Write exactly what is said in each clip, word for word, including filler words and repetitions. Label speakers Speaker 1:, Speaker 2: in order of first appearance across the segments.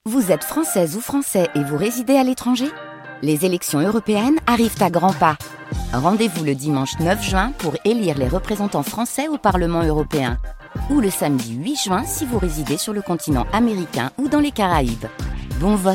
Speaker 1: Vous êtes française ou français et vous résidez à l'étranger ? Les élections européennes arrivent à grands pas. Rendez-vous le dimanche neuf juin pour élire les représentants français au Parlement européen. Ou le samedi huit juin si vous résidez sur le continent américain ou dans les Caraïbes. Bon vote!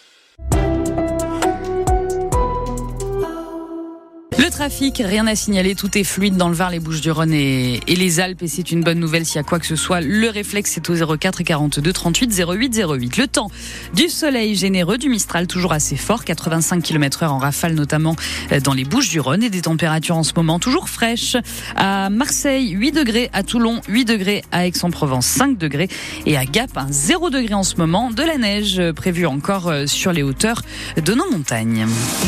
Speaker 2: Le trafic, rien à signaler, tout est fluide dans le Var, les Bouches-du-Rhône et, et les Alpes. Et c'est une bonne nouvelle s'il y a quoi que ce soit. Le réflexe, c'est au zéro quatre quarante-deux trente-huit zéro huit zéro huit. Le temps, du soleil généreux, du Mistral toujours assez fort, quatre-vingt-cinq kilomètres heure en rafale, notamment dans les Bouches-du-Rhône. Et des températures en ce moment toujours fraîches. À Marseille, huit degrés. À Toulon, huit degrés. À Aix-en-Provence, cinq degrés. Et à Gap, un zéro degré en ce moment. De la neige prévue encore sur les hauteurs de nos montagnes.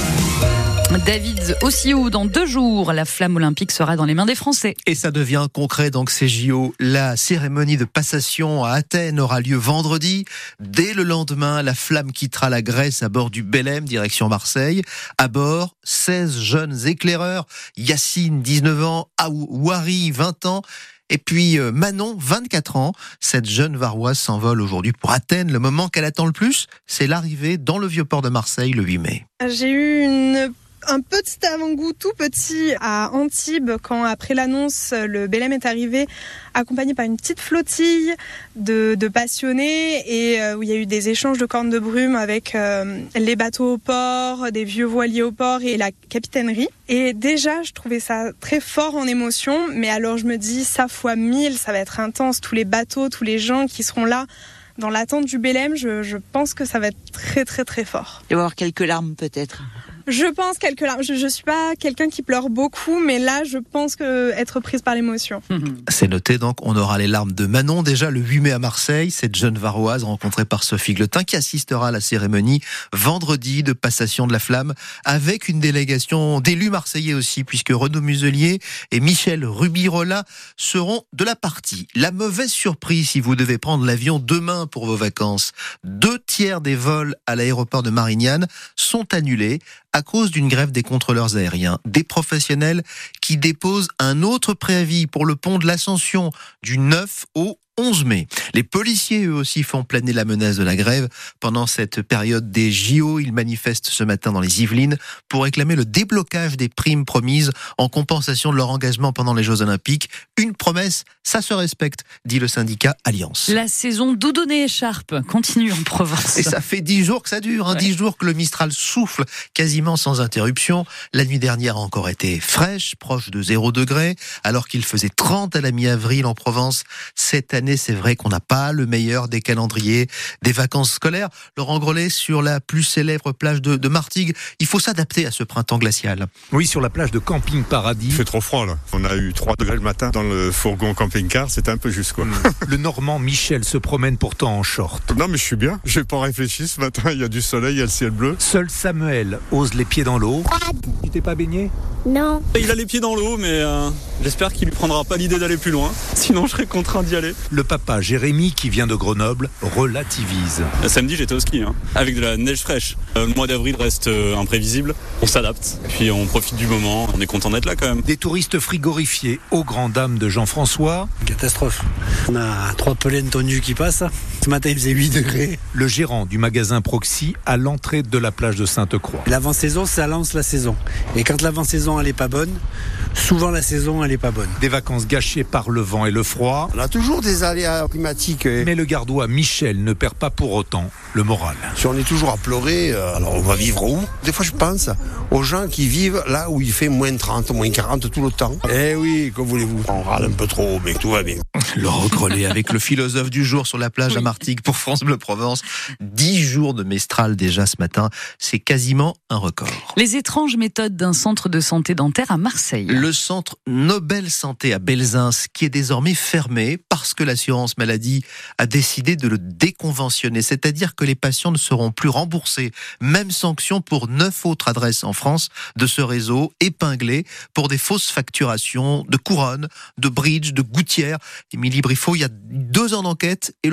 Speaker 2: David, aussi haut dans deux jours, la flamme olympique sera dans les mains des Français.
Speaker 3: Et ça devient concret donc ces J O. La cérémonie de passation à Athènes aura lieu vendredi. Dès le lendemain, la flamme quittera la Grèce à bord du Belém, direction Marseille. À bord, seize jeunes éclaireurs. Yacine, dix-neuf ans, Ouari, vingt ans. Et puis Manon, vingt-quatre ans, cette jeune Varoise s'envole aujourd'hui pour Athènes. Le moment qu'elle attend le plus, c'est l'arrivée dans le vieux port de Marseille le huit mai.
Speaker 4: J'ai eu une... un petit avant-goût tout petit à Antibes quand, après l'annonce, le Belém est arrivé accompagné par une petite flottille de, de passionnés et euh, où il y a eu des échanges de cornes de brume avec euh, les bateaux au port, des vieux voiliers au port et la capitainerie. Et déjà, je trouvais ça très fort en émotion, mais alors je me dis, ça fois mille, ça va être intense, tous les bateaux, tous les gens qui seront là dans l'attente du Belém, je, je pense que ça va être très très très fort.
Speaker 5: Il va y avoir quelques larmes peut-être.
Speaker 4: Je pense quelques larmes. Je, je suis pas quelqu'un qui pleure beaucoup, mais là, je pense que être prise par l'émotion.
Speaker 3: C'est noté donc, on aura les larmes de Manon déjà le huit mai à Marseille, cette jeune Varoise rencontrée par Sophie Gletin qui assistera à la cérémonie vendredi de passation de la flamme avec une délégation d'élus marseillais aussi, puisque Renaud Muselier et Michel Rubirola seront de la partie. La mauvaise surprise si vous devez prendre l'avion demain pour vos vacances. Deux tiers des vols à l'aéroport de Marignane sont annulés à cause d'une grève des contrôleurs aériens. Des professionnels qui déposent un autre préavis pour le pont de l'Ascension du neuf au onze mai. Les policiers, eux aussi, font planer la menace de la grève. Pendant cette période des J O, ils manifestent ce matin dans les Yvelines pour réclamer le déblocage des primes promises en compensation de leur engagement pendant les Jeux Olympiques. Une promesse, ça se respecte, dit le syndicat Alliance.
Speaker 2: La saison doudounée écharpe continue en Provence.
Speaker 3: Et ça fait dix jours que ça dure, hein, ouais. dix jours que le Mistral souffle quasiment sans interruption. La nuit dernière a encore été fraîche, proche de zéro degré, alors qu'il faisait trente à la mi-avril en Provence. Cette année, c'est vrai qu'on n'a pas le meilleur des calendriers des vacances scolaires. Laurent Grellet, sur la plus célèbre plage de, de Martigues, il faut s'adapter à ce printemps glacial.
Speaker 6: Oui, sur la plage de Camping Paradis.
Speaker 7: Il fait trop froid là. On a eu trois degrés le matin dans le fourgon camping-car, c'était un peu juste quoi.
Speaker 6: Le Normand Michel se promène pourtant en short.
Speaker 7: Non mais je suis bien, j'ai pas réfléchi ce matin, il y a du soleil, il y a le ciel bleu.
Speaker 6: Seul Samuel ose les pieds dans l'eau. Tu t'es pas baigné ?
Speaker 8: Non.
Speaker 9: Il a les pieds dans l'eau, mais euh, j'espère qu'il lui prendra pas l'idée d'aller plus loin. Sinon, je serais contraint d'y aller.
Speaker 6: Le papa Jérémy, qui vient de Grenoble, relativise.
Speaker 9: Le samedi, j'étais au ski, hein, avec de la neige fraîche. Euh, le mois d'avril reste euh, imprévisible. On s'adapte, puis on profite du moment. On est content d'être là quand même.
Speaker 6: Des touristes frigorifiés aux grandes dames de Jean-François.
Speaker 10: Catastrophe. On a trois pollennes tendues qui passent. Ce matin, il faisait huit degrés.
Speaker 6: Le gérant du magasin Proxy à l'entrée de la plage de Sainte-Croix.
Speaker 10: L'avant-saison, ça lance la saison. Et quand l'avant-saison, elle est pas bonne, souvent la saison, elle est pas bonne.
Speaker 6: Des vacances gâchées par le vent et le froid.
Speaker 11: On a toujours des aléas climatiques. Et...
Speaker 6: Mais le gardois Michel ne perd pas pour autant le moral.
Speaker 11: Si on est toujours à pleurer, alors on va vivre où ? Des fois, je pense aux gens qui vivent là où il fait moins trente, moins quarante tout le temps. Eh oui, que voulez-vous ? On râle un peu trop, mais tout va bien.
Speaker 3: Laurent Grellet avec le philosophe du jour sur la plage oui. à Martigues pour France Bleu Provence. Dix jours de Mistral déjà ce matin, c'est quasiment un record.
Speaker 2: Les étranges méthodes d'un centre de santé dentaire à Marseille.
Speaker 3: Le centre Nobel Santé à Belzins, qui est désormais fermé parce que l'assurance maladie a décidé de le déconventionner, c'est-à-dire que les patients ne seront plus remboursés. Même sanction pour neuf autres adresses en France de ce réseau, épinglé pour des fausses facturations de couronnes, de bridges, de gouttières. Émilie Briffaut, il y a deux ans d'enquête et le constat est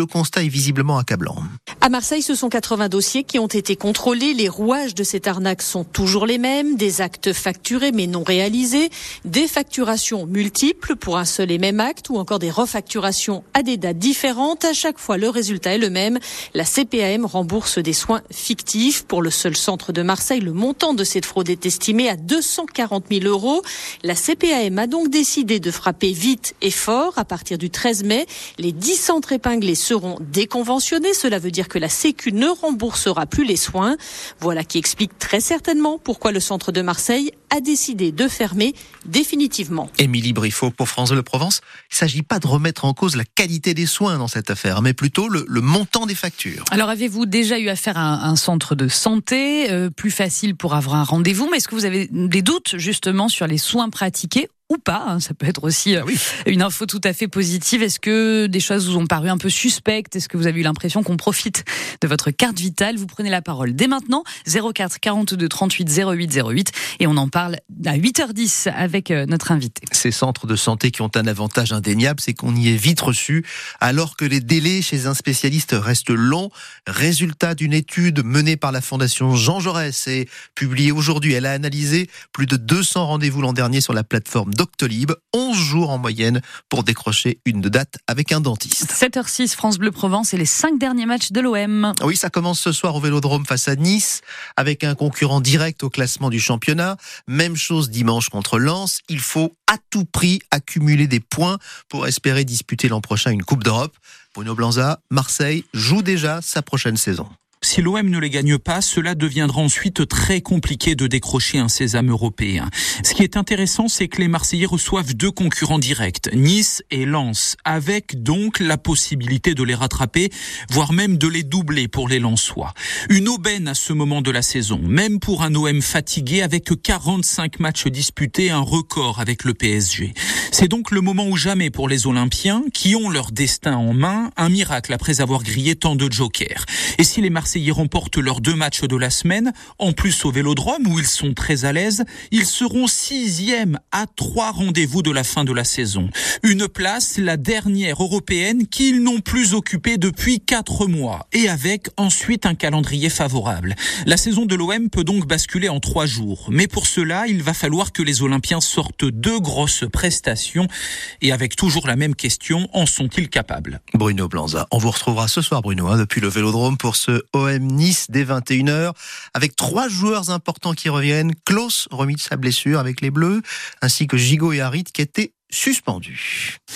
Speaker 3: est visiblement accablant.
Speaker 5: À Marseille, ce sont quatre-vingts dossiers qui ont été contrôlés. Les rouages de cette arnaque sont toujours les mêmes. Des actes facturés mais non réalisés, des facturations multiples pour un seul et même acte ou encore des refacturations à des dates différentes. À chaque fois, le résultat est le même. La C P A M rembourse des soins fictifs. Pour le seul centre de Marseille, le montant de cette fraude est estimé à deux cent quarante mille euros. La C P A M a donc décidé de frapper vite et fort. À partir du treize mai, les dix centres épinglés seront déconventionnés. Cela veut dire que la Sécu ne remboursera plus les soins. Voilà qui explique très certainement pourquoi le centre de Marseille a décidé de fermer définitivement.
Speaker 3: Émilie Briffaut pour France Bleu Provence. Il ne s'agit pas de remettre en cause la qualité des soins dans cette affaire, mais plutôt le, le montant des factures.
Speaker 2: Alors, avez-vous déjà eu affaire à un, un centre de santé, euh, plus facile pour avoir un rendez-vous, mais est-ce que vous avez des doutes justement sur les soins pratiqués ou pas, hein, ça peut être aussi euh,
Speaker 3: ah oui.
Speaker 2: une info tout à fait positive. Est-ce que des choses vous ont paru un peu suspectes? Est-ce que vous avez eu l'impression qu'on profite de votre carte vitale? Vous prenez la parole dès maintenant, zéro quatre quarante-deux trente-huit zéro huit zéro huit, et on en parle à huit heures dix avec euh, notre invité.
Speaker 3: Ces centres de santé qui ont un avantage indéniable, c'est qu'on y est vite reçu, alors que les délais chez un spécialiste restent longs. Résultat d'une étude menée par la Fondation Jean Jaurès et publiée aujourd'hui. Elle a analysé plus de deux cents rendez-vous l'an dernier sur la plateforme Doctolib, onze jours en moyenne pour décrocher une date avec un dentiste.
Speaker 2: sept heures six, France Bleu Provence et les cinq derniers matchs de l'O M.
Speaker 3: Oui, ça commence ce soir au Vélodrome face à Nice, avec un concurrent direct au classement du championnat. Même chose dimanche contre Lens. Il faut à tout prix accumuler des points pour espérer disputer l'an prochain une Coupe d'Europe. Bruno Blanza, Marseille joue déjà sa prochaine saison.
Speaker 8: Si l'O M ne les gagne pas, cela deviendra ensuite très compliqué de décrocher un sésame européen. Ce qui est intéressant, c'est que les Marseillais reçoivent deux concurrents directs, Nice et Lens, avec donc la possibilité de les rattraper, voire même de les doubler pour les Lensois. Une aubaine à ce moment de la saison, même pour un O M fatigué avec quarante-cinq matchs disputés, un record avec le P S G. C'est donc le moment ou jamais pour les Olympiens, qui ont leur destin en main, un miracle après avoir grillé tant de jokers. Et si les Marseillais Marseillais remportent leurs deux matchs de la semaine, en plus au Vélodrome où ils sont très à l'aise, ils seront sixième à trois rendez-vous de la fin de la saison. Une place, la dernière européenne qu'ils n'ont plus occupée depuis quatre mois et avec ensuite un calendrier favorable. La saison de l'O M peut donc basculer en trois jours. Mais pour cela, il va falloir que les Olympiens sortent deux grosses prestations et avec toujours la même question, en sont-ils capables?
Speaker 3: Bruno Blanza, on vous retrouvera ce soir Bruno, hein, depuis le Vélodrome pour ce O M Nice dès vingt et une heures avec trois joueurs importants qui reviennent. Klaus remis de sa blessure avec les Bleus ainsi que Gigot et Harit qui étaient suspendus.